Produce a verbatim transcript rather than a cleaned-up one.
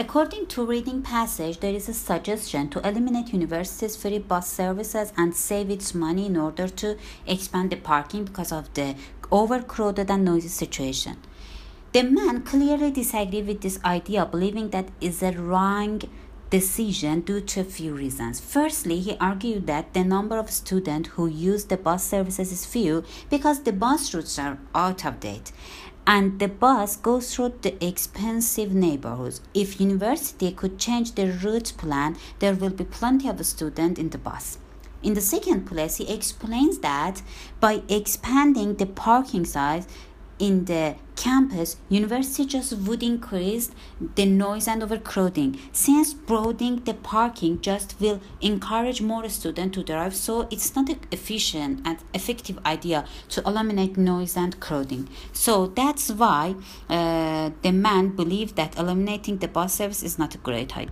According to reading passage, there is a suggestion to eliminate universities' free bus services and save its money in order to expand the parking because of the overcrowded and noisy situation. The man clearly disagreed with this idea, believing that is a wrong decision due to a few reasons. Firstly, he argued that the number of students who use the bus services is few because the bus routes are out of date and the bus goes through the expensive neighborhoods. If university could change the route plan, there will be plenty of students in the bus. In the second place, he explains that by expanding the parking size in the campus, university just would increase the noise and overcrowding. Since broadening the parking just will encourage more students to drive, so it's not an efficient and effective idea to eliminate noise and crowding. So that's why uh, the man believed that eliminating the bus service is not a great idea.